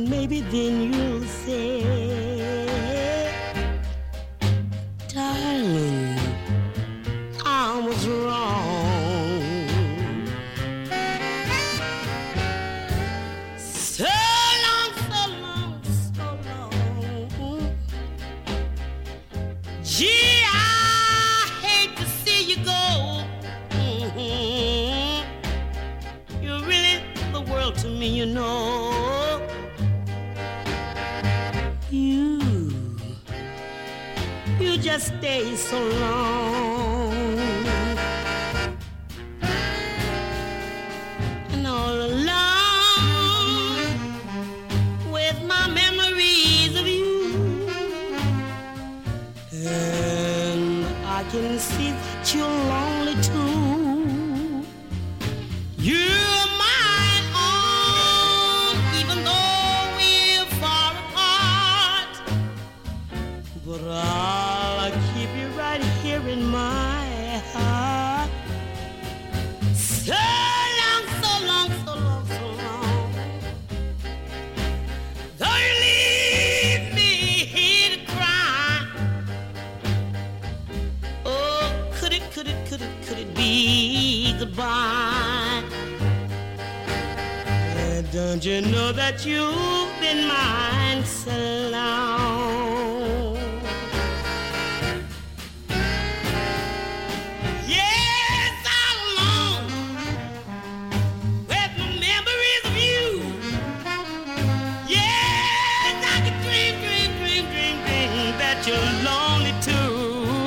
maybe then you'll say, darling, I was wrong. So long, so long, so long. Gee, I hate to see you go. You're really the world to me, you know. You just stay so long. And all alone with my memories of you. And I can see that you're lonely too. You're mine own, even though we're far apart. But I'll keep you right here in my heart. So long, so long, so long, so long. Though you leave me here to cry. Oh, could it be goodbye? Don't you know that you've been mine so long? Yes, all alone with the memories of you. Yes, I can dream that you're lonely too.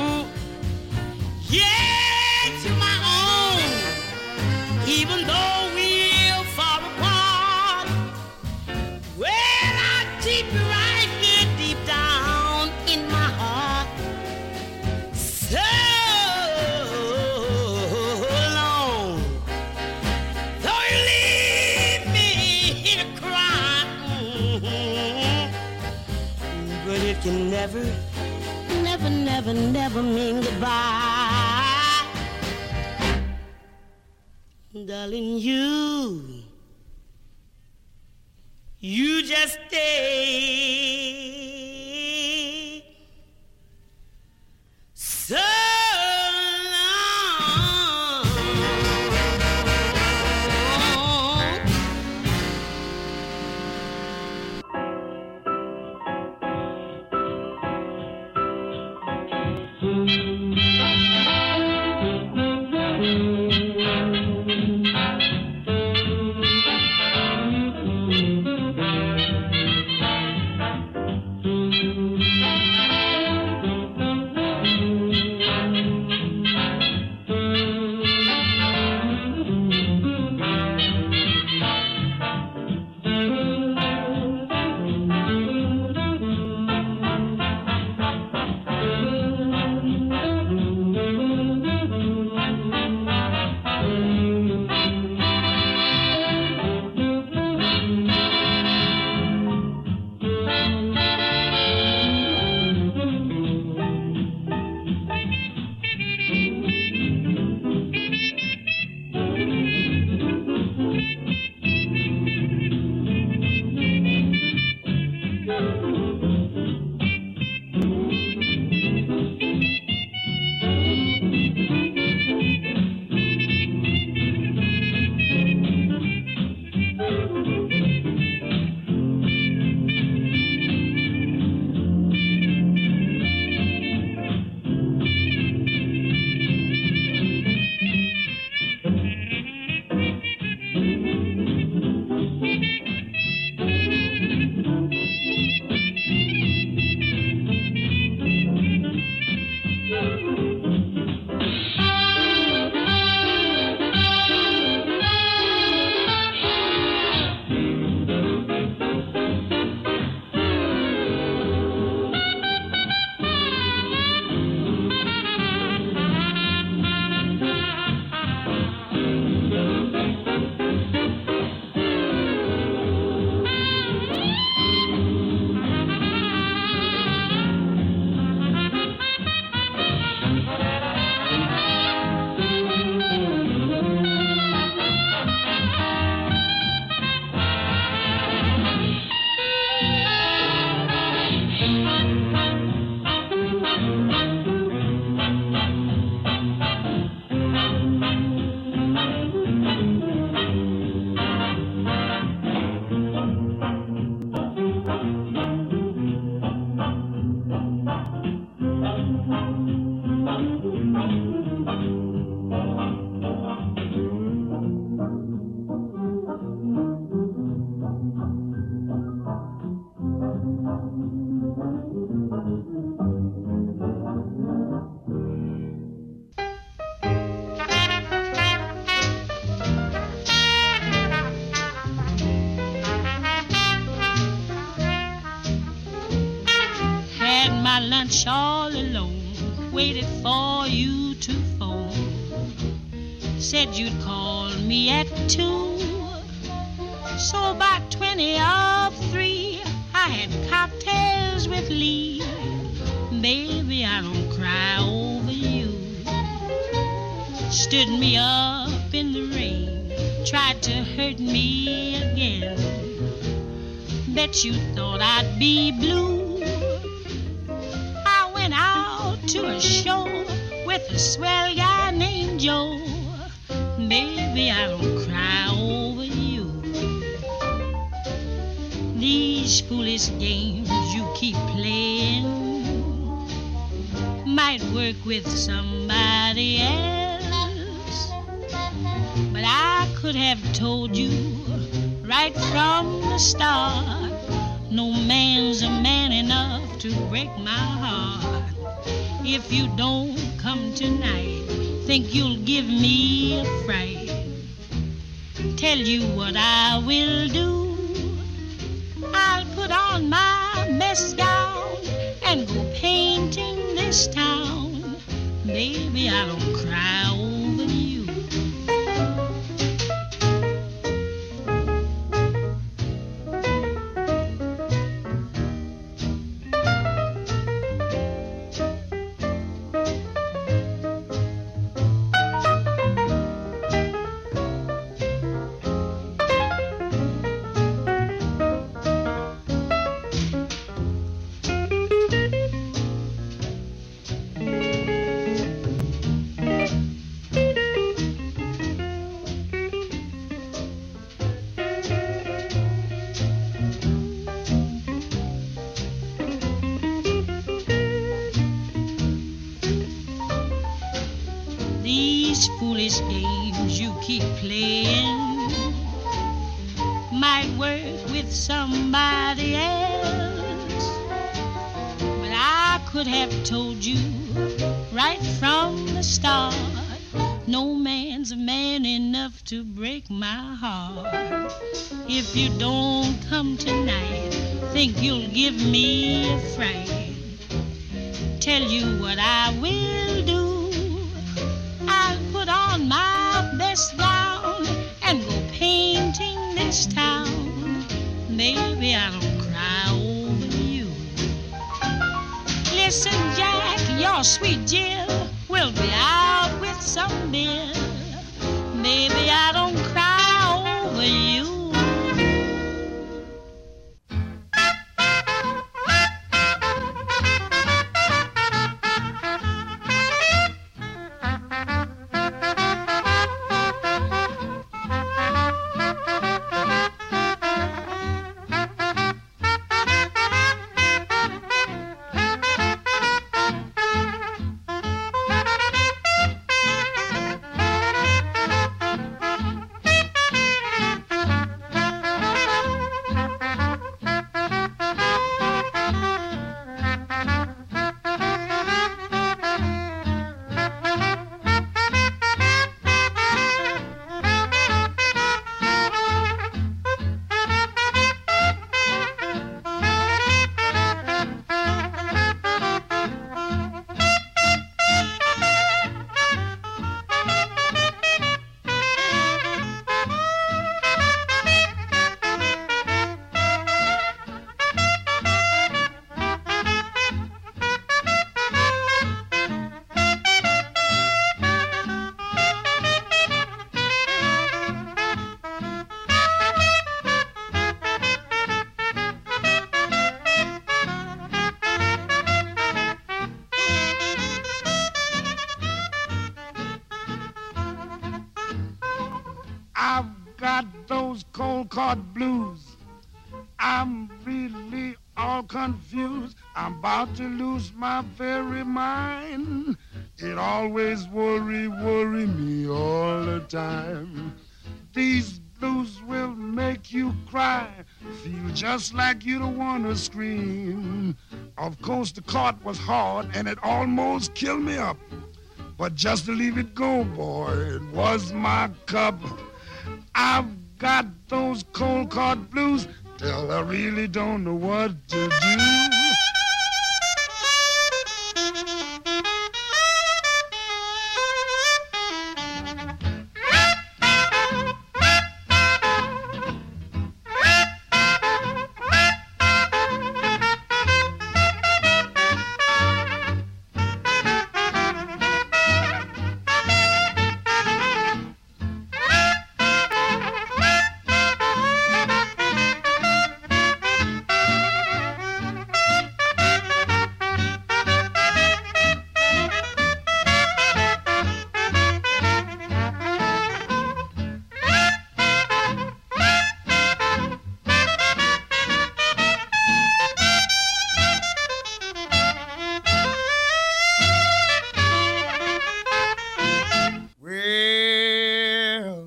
Yes, you're my own, even though we're far apart. Well, I'll keep you right here deep down in my heart. So long, though you leave me here to cry. But it can never mean goodbye. Darling, you just stay so long. lunch all alone, waited for you to phone. Said you'd call me at 2. So by 20 of 3, I had cocktails with Lee. Baby, I don't cry over you. Stood me up in the rain, tried to hurt me again. Bet you thought I'd be blue. I went out to a show with a swell guy named Joe. Baby, I don't cry over you. These foolish games you keep playing might work with somebody else, but I could have told you right from the start, no man's a man enough to break my heart. If you don't come tonight, think you'll give me a fright. Tell you what I will do. I'll put on my best gown and go painting this town. Baby, I don't cry over you. These foolish games you keep playing might work with somebody else, but I could have told you right from the start, no man's a man enough to break my heart. If you don't come tonight, think you'll give me a fright. Tell you what I will do. I'll put on my best gown and go painting this town. Baby, I don't cry over you. Listen, Jack, your sweet Jill will be out with some bill. Baby, I don't cry over you. I've got those cold card blues. I'm really all confused. I'm about to lose my very mind. It always worry me all the time. These blues will make you cry, feel just like you don't want to scream. Of course, the cart was hard and it almost killed me up. But just to leave it go, boy, it was my cup. I've got those cold cart blues till I really don't know what to do.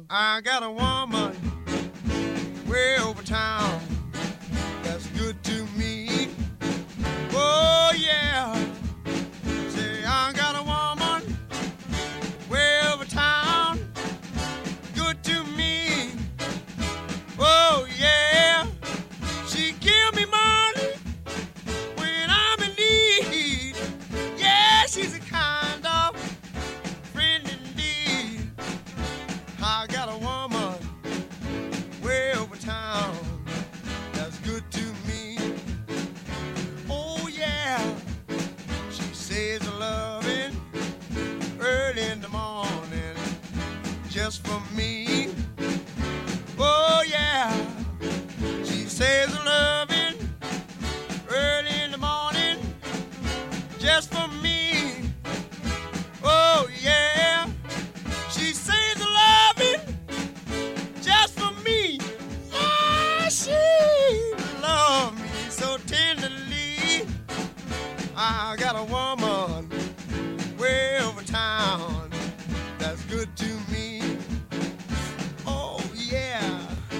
I got a woman way over town that's good to me. Oh yeah. Say I got a woman way over town, good to me. Oh yeah. She give me money when I'm in need. Yeah, she's a kind of friend indeed. I got a woman way over town that's good to me. Oh yeah. She says a loving early in the morning just for me. Oh yeah. She says a loving early in the morning just for me. Oh yeah. She says a loving just for me. Yeah, she loves me so tenderly. I got a woman way over town that's good to me. Oh yeah.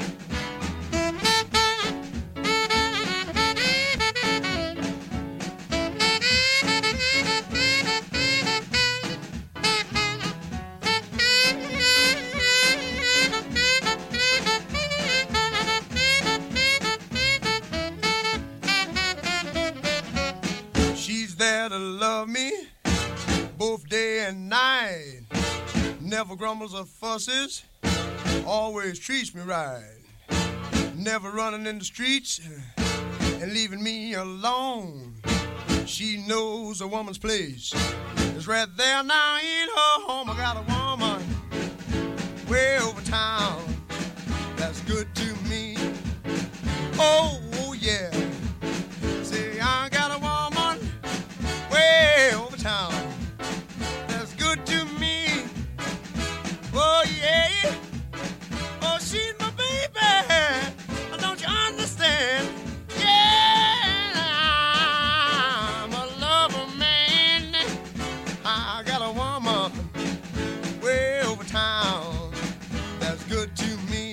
She's there to love me both day and night. Never grumbles or fusses, always treats me right. Never running in the streets and leaving me alone. She knows a woman's place is right there now in her home. I got a woman way over town that's good to me. Oh yeah. Say I got a woman way over town that's good to me. Oh yeah. Oh, she's my baby. Don't you understand? Yeah, I'm a lover man. I got a woman way over town that's good to me.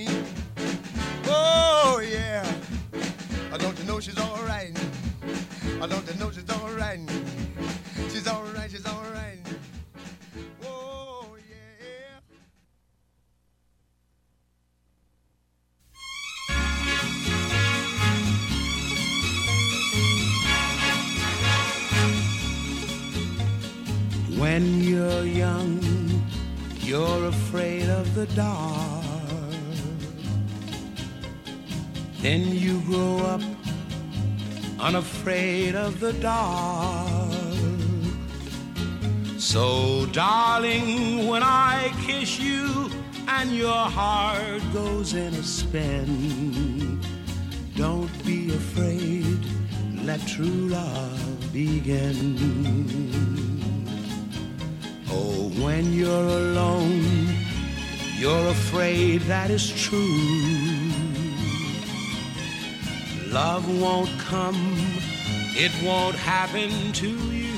Oh yeah. Don't you know she's all right? Don't you know she's all right? She's all right, she's all right. Oh yeah. When you're young, you're afraid of the dark. Then you grow up unafraid of the dark. So, darling, when I kiss you and your heart goes in a spin, don't be afraid, let true love begin. Oh, when you're alone, you're afraid that is true. Love won't come, it won't happen to you.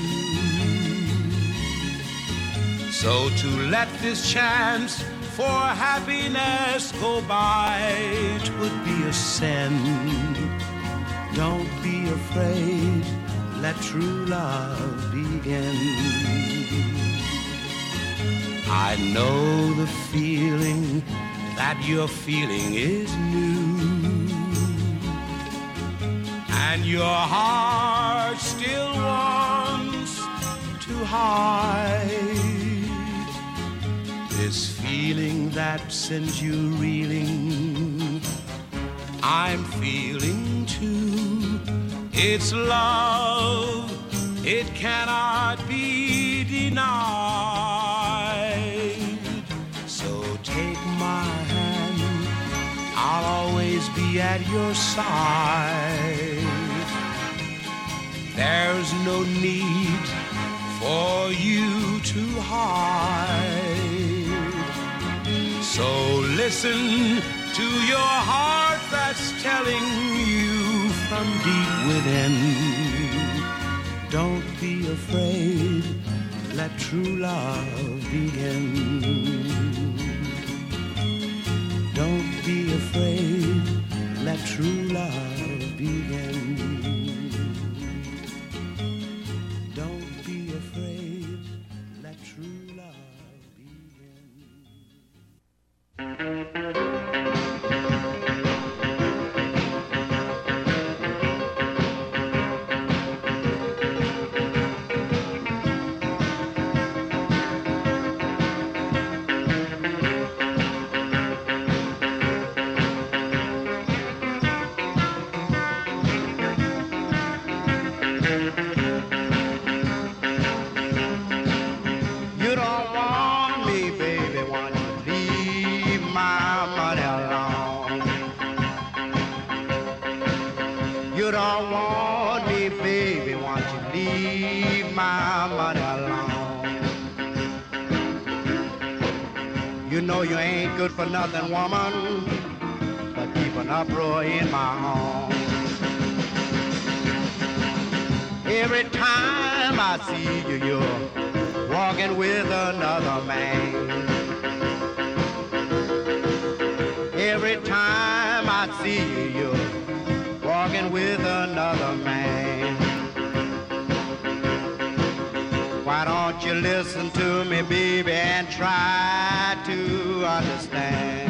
So to let this chance for happiness go by, 'twould be a sin. Don't be afraid, let true love begin. I know the feeling that you're feeling is new, and your heart still wants to hide this feeling that sends you reeling. I'm feeling too. It's love, it cannot be denied. So take my hand, I'll always be at your side. There's no need for you to hide. So listen to your heart that's telling you from deep within. Don't be afraid, let true love begin. You know you ain't good for nothing, woman, but keep an uproar in my home. Every time I see you, you're walking with another man. Every time I see you, you're walking with another man. Why don't you listen to me, baby, and try to understand?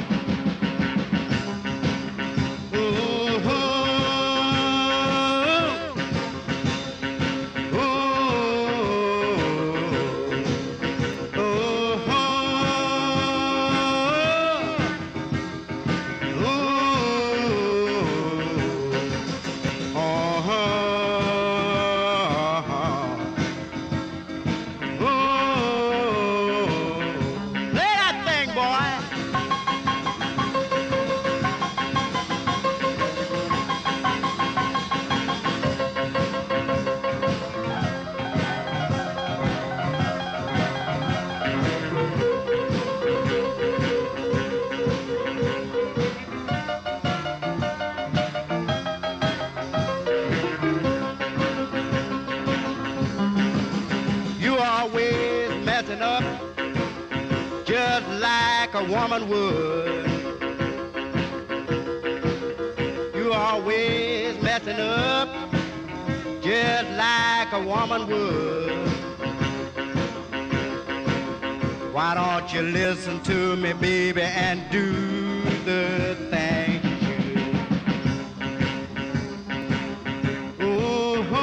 A woman would. You always messing up just like a woman would. Why don't you listen to me, baby, and do the thing you should? Ooh,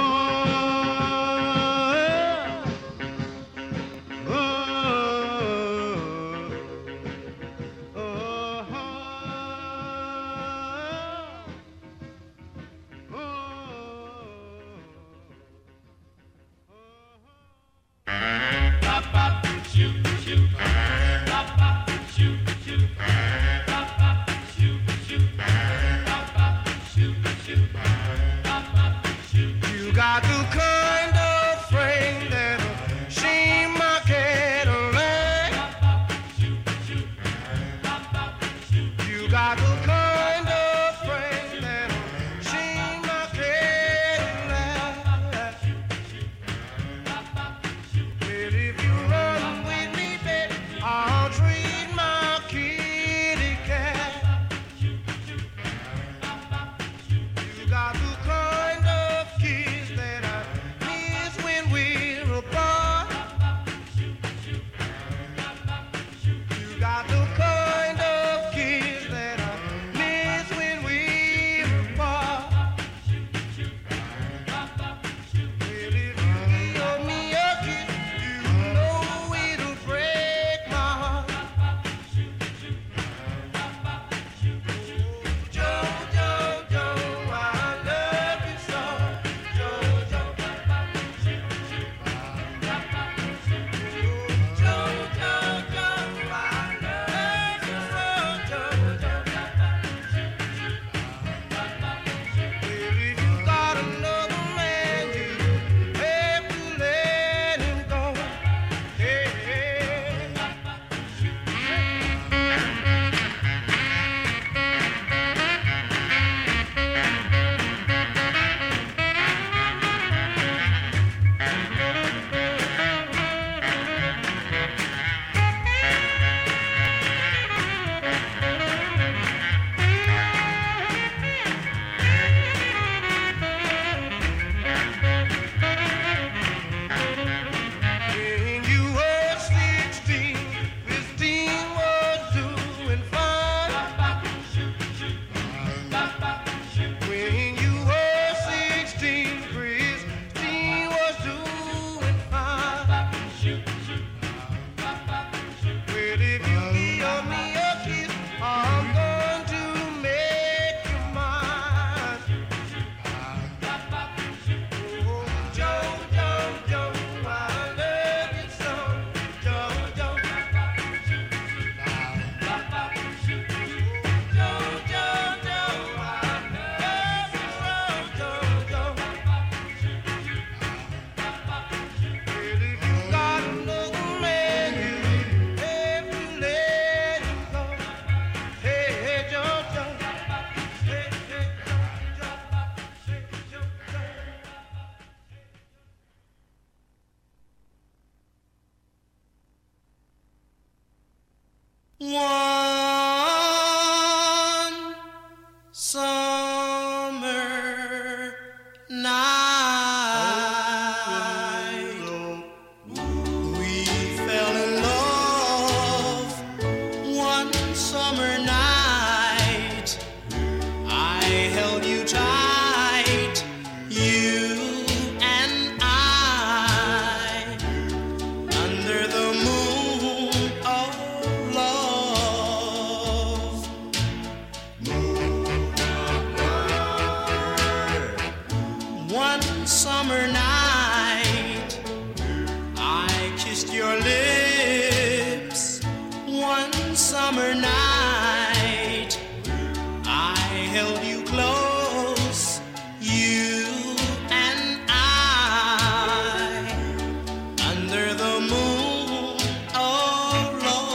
held you close, you and I, under the moon, oh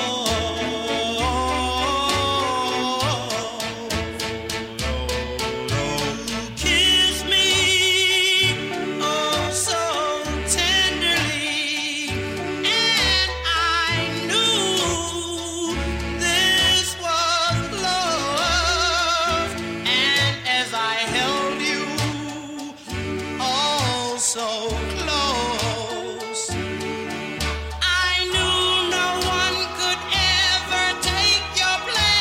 Lord, you kissed me, oh so tenderly, and I knew this was love, and as I held you, oh so close, I knew no one could ever take your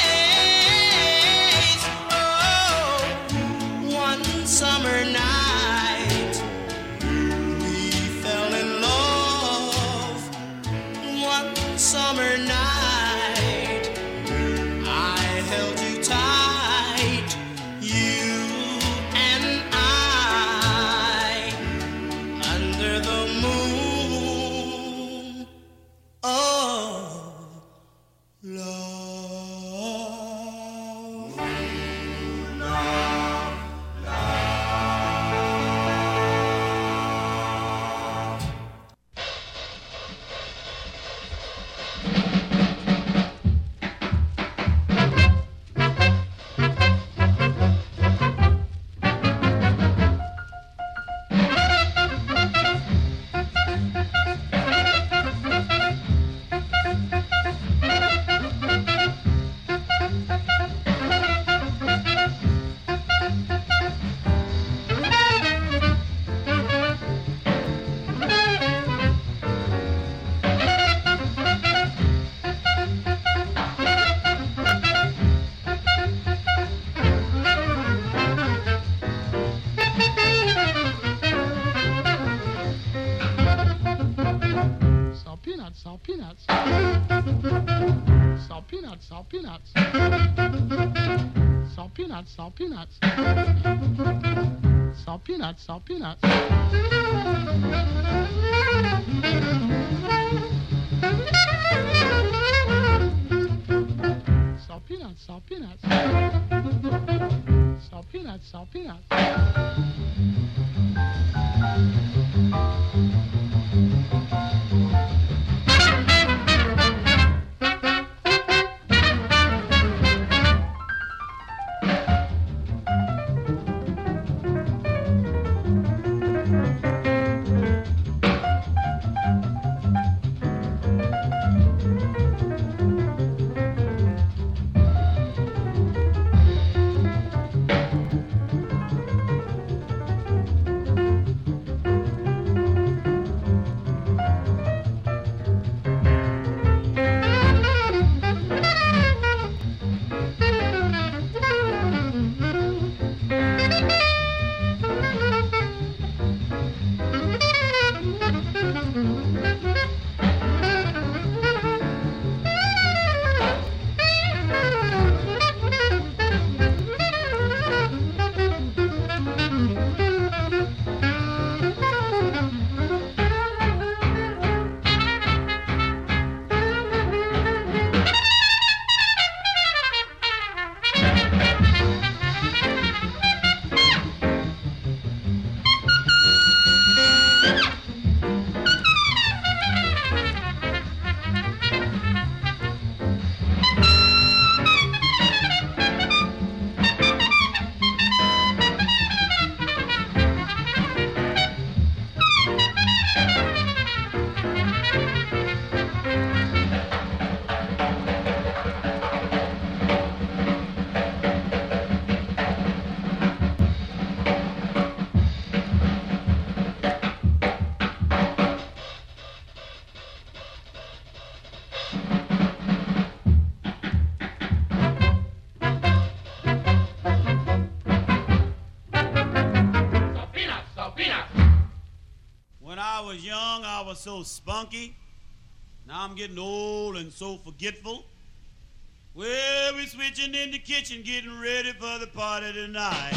place. Oh, one summer night we fell in love. One summer night I held you tight, you and I, under the moon of love. Salt peanuts, salt peanuts. Salt peanuts, salt peanuts. Salt peanuts, salt peanuts. Salt peanuts, salt peanuts. Salt peanuts, salt peanuts. Salt peanuts, salt peanuts. was young, I was so spunky. Now I'm getting old and so forgetful. Well, we're switching in the kitchen, getting ready for the party tonight.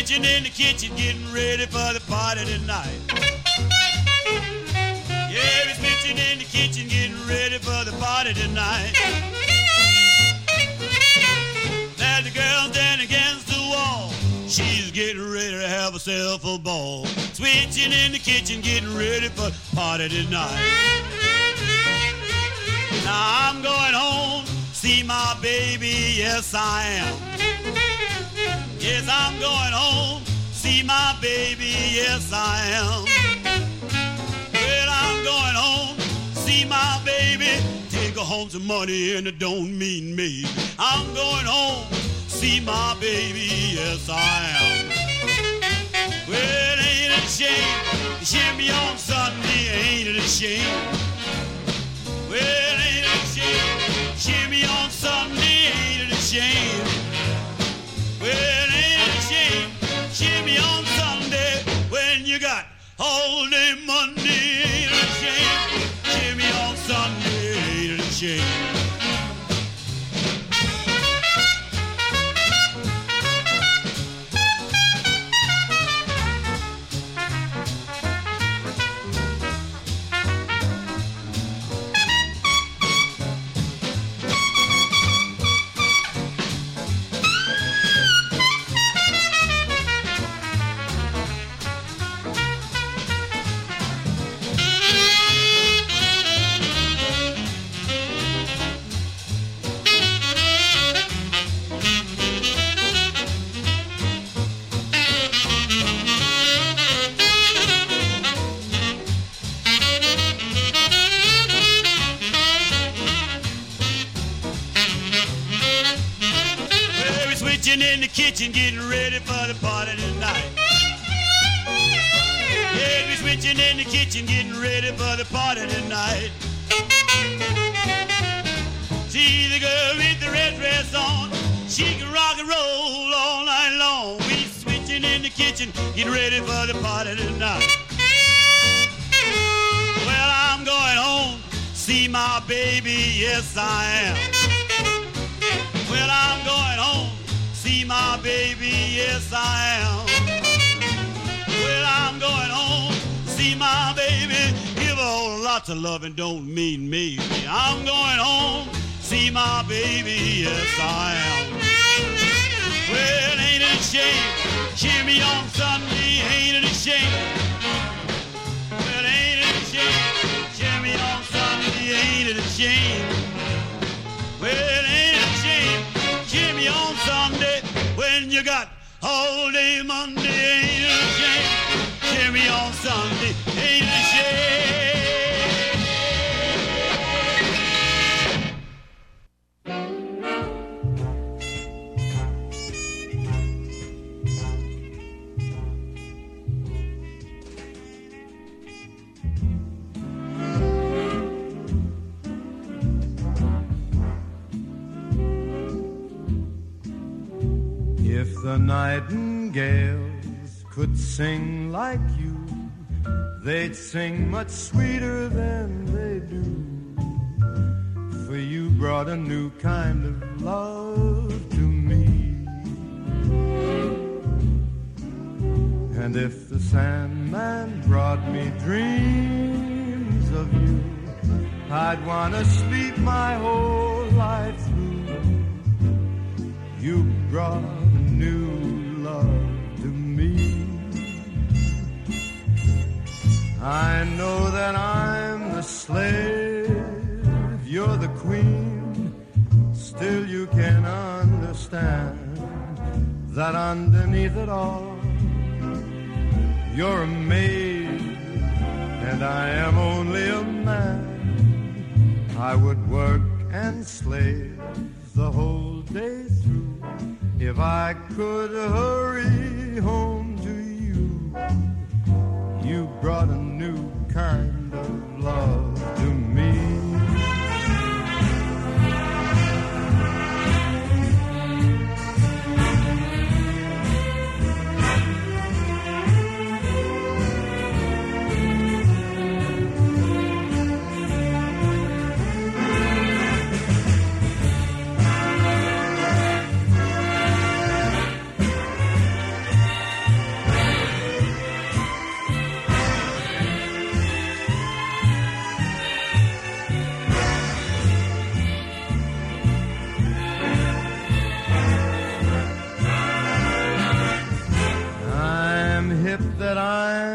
switching in the kitchen, getting ready for the party tonight. Yeah, we're switching in the kitchen, getting ready for the party tonight. There's the girl standing against the wall. She's getting ready to have herself a ball. Switching in the kitchen, getting ready for the party tonight. Now I'm going home, see my baby, yes I am. Yes, I'm going home, see my baby, yes I am. Well, I'm going home, see my baby, take her home some money and it don't mean maybe. I'm going home, see my baby, yes I am. Well, ain't it a shame, shimmy on Sunday, ain't it a shame? Well, ain't it a shame, shimmy on Sunday, ain't it a shame? Well, ain't it a shame, shimmy on Sunday, when you got all day Monday, ain't it a shame, shimmy on Sunday, ain't it a shame? In the kitchen, getting ready for the party tonight. Yeah, we're switching in the kitchen, getting ready for the party tonight. See the girl with the red dress on, she can rock and roll all night long. We switching in the kitchen, getting ready for the party tonight. Well, I'm going home, see my baby, yes I am. Well, I'm going home, see my baby, yes I am. Well, I'm going home, see my baby, give her all lots of love and don't mean maybe. I'm going home, see my baby, yes I am. Well, ain't it a shame, shimmy on Sunday, ain't it a shame? Well, ain't it a shame, shimmy on Sunday, ain't it a shame? Well, ain't it a shame, shimmy on Sunday, when you got all day Monday, ain't it a shame? Shimmy on Sunday, ain't it a shame? If the nightingales could sing like you, they'd sing much sweeter than they do. For you brought a new kind of love to me. And if the Sandman brought me dreams of you, I'd want to sleep my whole life through. You brought new love to me. I know that I'm the slave, you're the queen. Still you can understand that underneath it all, you're a maid and I am only a man. I would work and slave the whole day through if I could hurry home to you. You brought a new kind of love to me.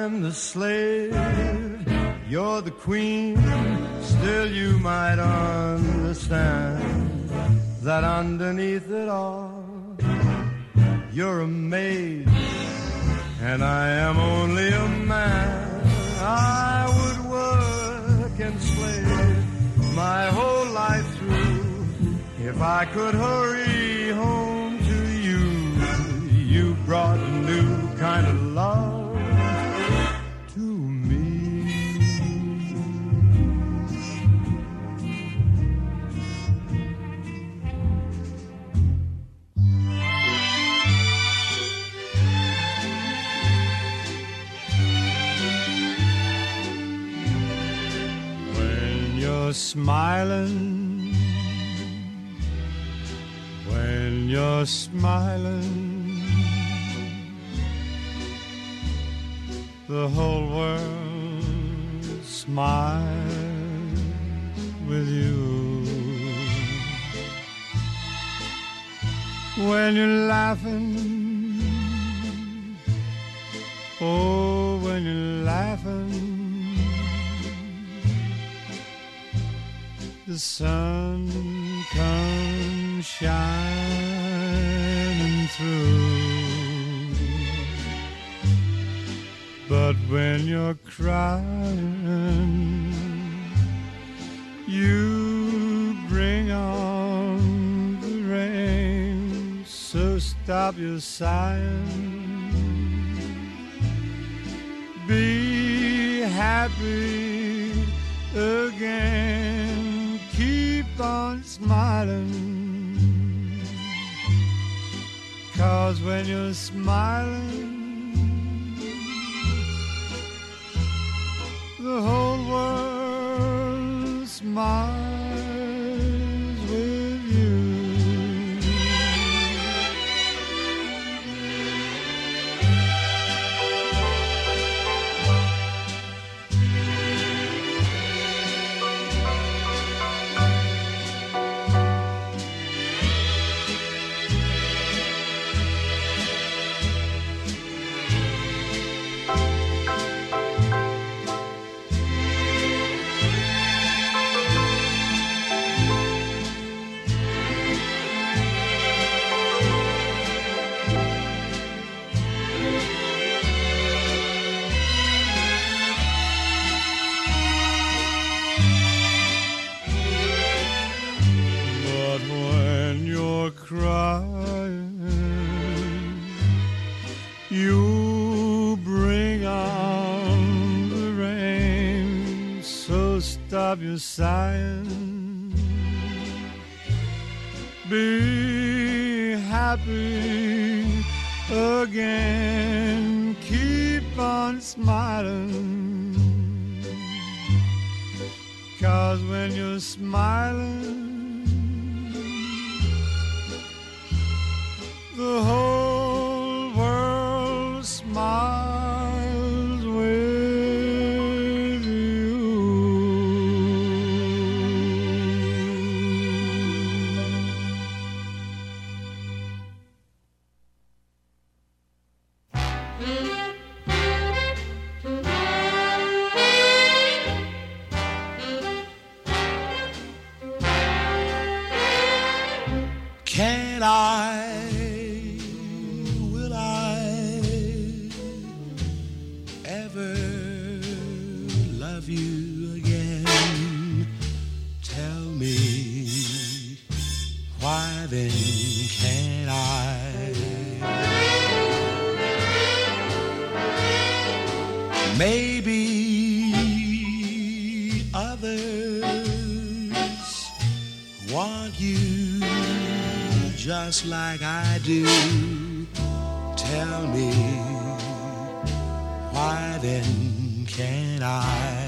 I'm the slave, you're the queen. Still you might understand that underneath it all, you're a maid, and I am only a man. I would work and slave my whole life through if I could hurry home to you. You brought a new kind of love to me. You're smiling, when you're smiling, the whole world smiles with you. When you're laughing, oh, when you're laughing, the sun comes shining through. But when you're crying, you bring on the rain. So stop your sighing, be happy again. Keep on smiling, 'cause when you're smiling, the whole world smiles with you. Crying, you bring on the rain. So stop your sighing, be happy again. Keep on smiling, 'cause when you're smiling, the whole world smiles with you. Can I? Then can I? Maybe others want you just like I do. Tell me, why then can I?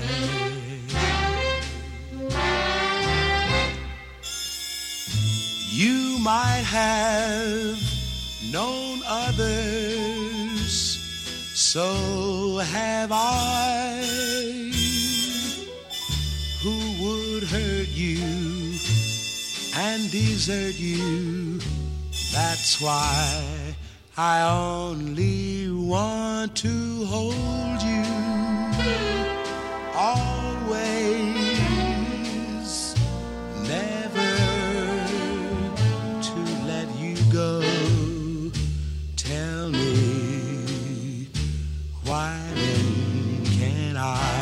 You might have known others, so have I, who would hurt you and desert you. That's why I only want to hold you always, never to let you go. Tell me, why then can't I?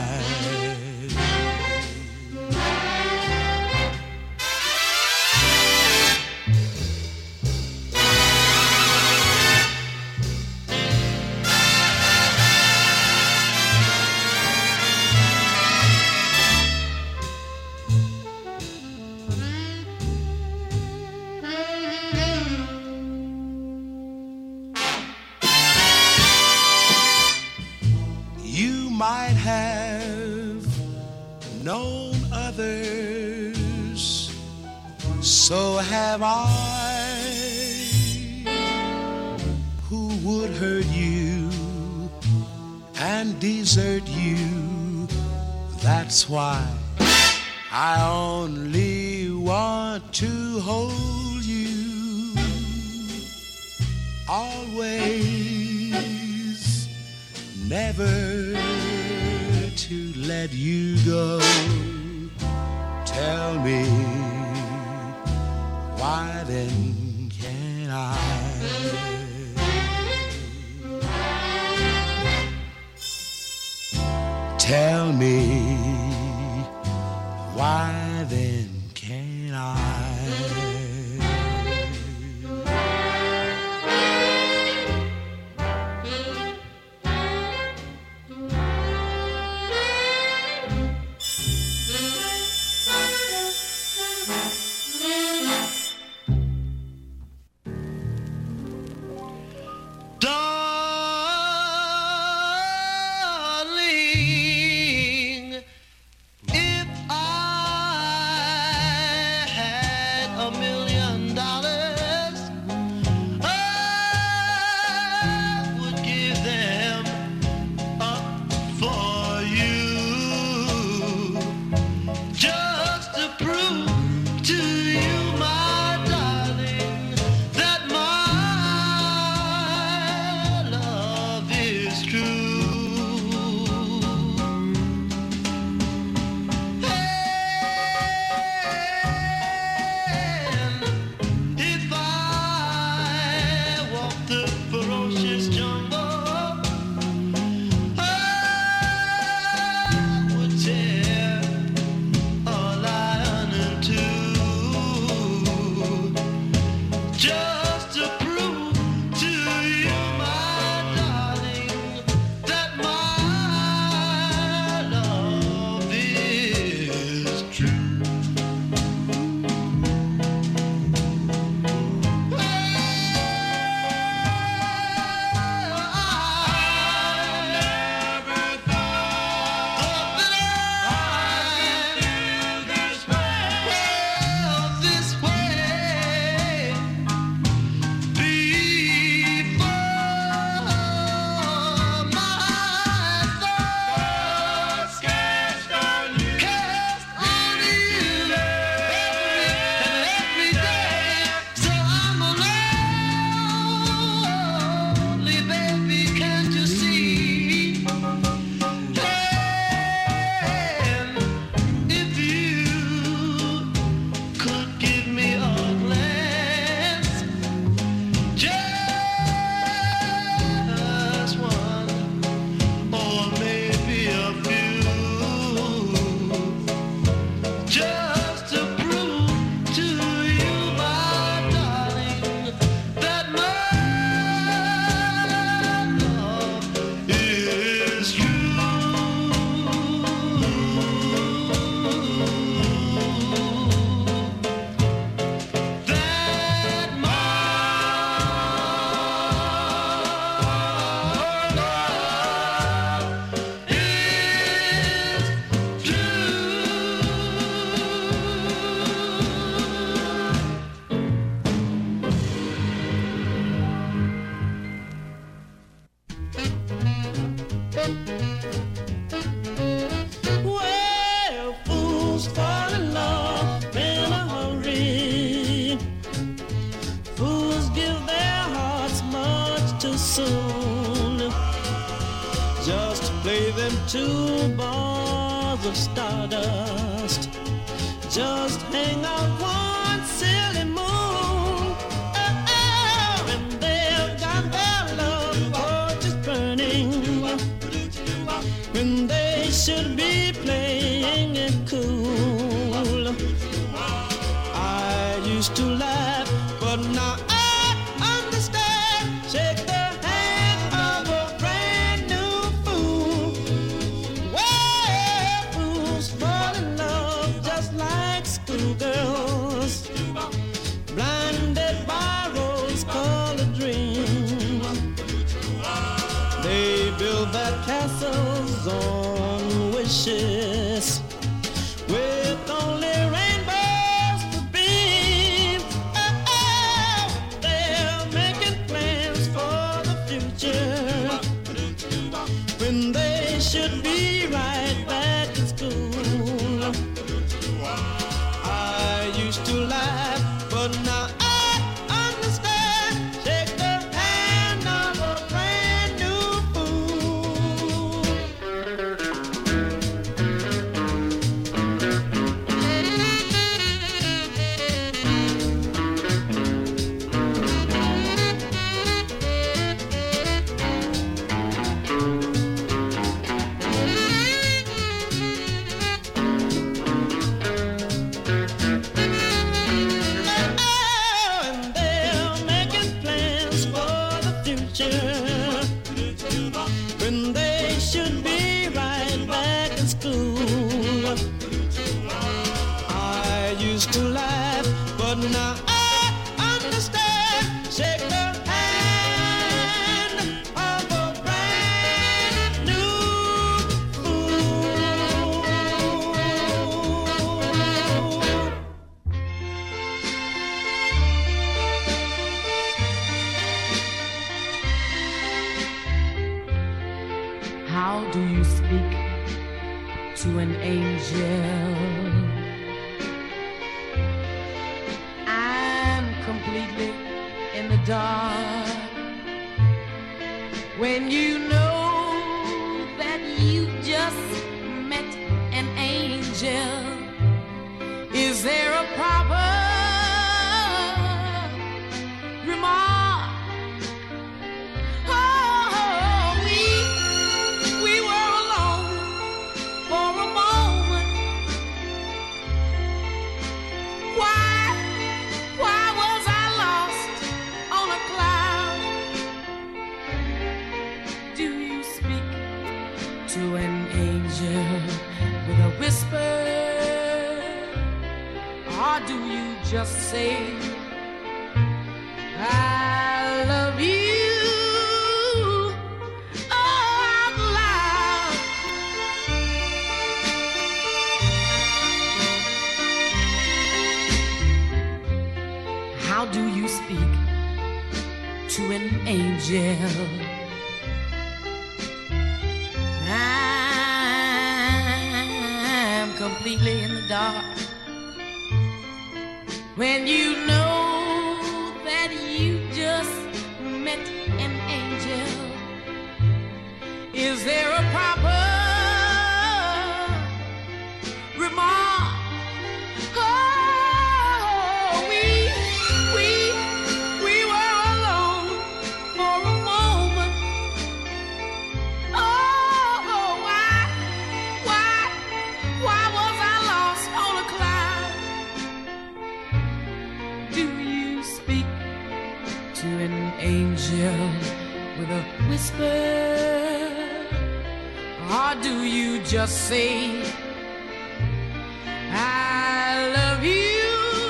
Might have known others, so have I, who would hurt you and desert you. That's why I only want to hold you always, never to let you go. Tell me, why then can't I? Tell me, why then can't I? Darling, if I soon. Just play them two bars of stardust. Just hang out one silly moon. Oh, and they've got their love torches burning when they should be playing it cool. I used to laugh, but now I understand. Shake the hand of a brand new fool. Well, fools fall in love just like schoolgirls, blinded by rose-colored dreams. They build their castles on wishes with only rainbows for beams. Oh, they're making plans for the future when they should be right back in school. I used to laugh, but now I understand. Shake the hand of a brand new fool. And they're making plans for the future when they should be right back in school. I used to laugh, but now I understand. Shake the hand of a brand new fool. How do you speak to an angel? I'm completely in the dark when you know that you just met an angel. Is there a proper remark? Oh, we were alone for a moment. Why was I lost on a cloud? Do you speak to an angel with a whisper? Or do you just say, I love you, out loud? How do you speak to an angel? I'm completely in the dark when you know that you just met an angel. Is there a proper remark? Oh, we were alone for a moment. Oh, why was I lost on a cloud? Do you speak to an angel with a whisper? Or do you just say, I love you,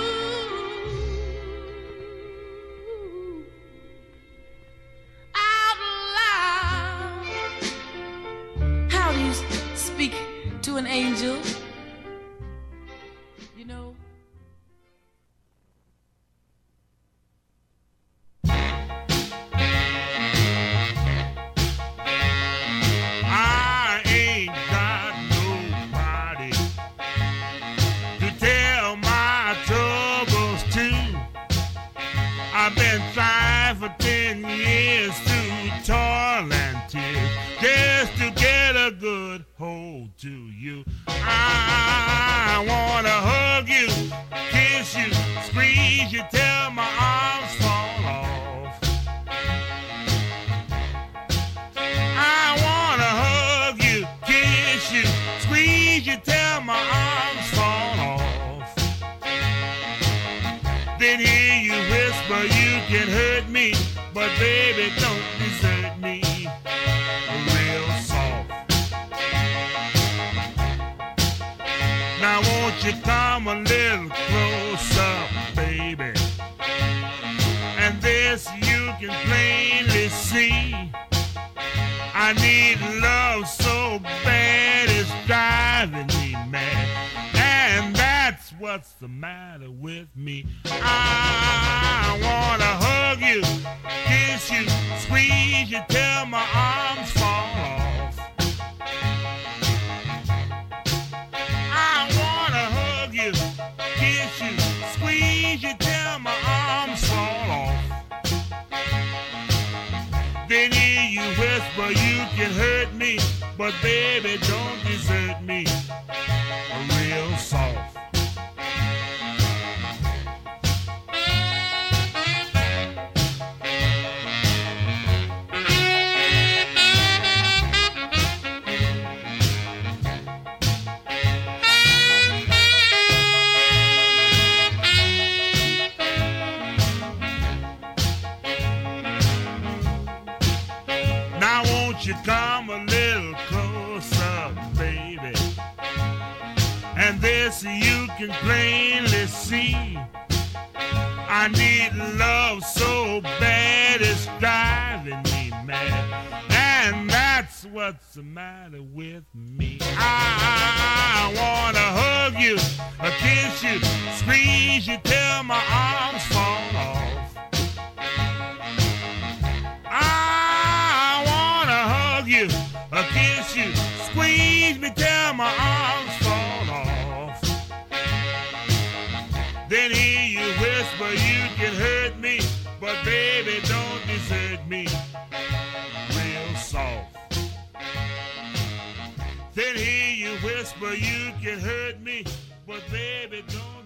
out loud? How do you speak to an angel? You know, I ain't got nobody to tell my troubles to. I've been trying for 10 years to to you. I wanna hug you, kiss you, squeeze you till my arms fall off. I wanna hug you, kiss you, squeeze you till my arms fall off. Then hear you whisper you can hurt me, but baby don't desert me. Real soft. Now won't you come a little closer, baby? And this you can plainly see. I need love so bad it's driving me mad. And that's what's the matter with me. I wanna hug you, kiss you, squeeze you till my arms fall off. I wanna hug you, kiss you, squeeze you till my arms fall off. Then hear you whisper you can hurt me, but baby don't desert me. Real soft. Now won't you come a little closer, baby? And this you can plainly see. I need love so bad it's driving me mad. And that's what's the matter with me. I wanna hug you, kiss you, squeeze you till my arms fall off. I wanna hug you, kiss you, squeeze me till my arms fall off. Then hear you whisper you can hurt me, but baby don't desert me. Real soft. Then hear you whisper you can hurt me, but baby don't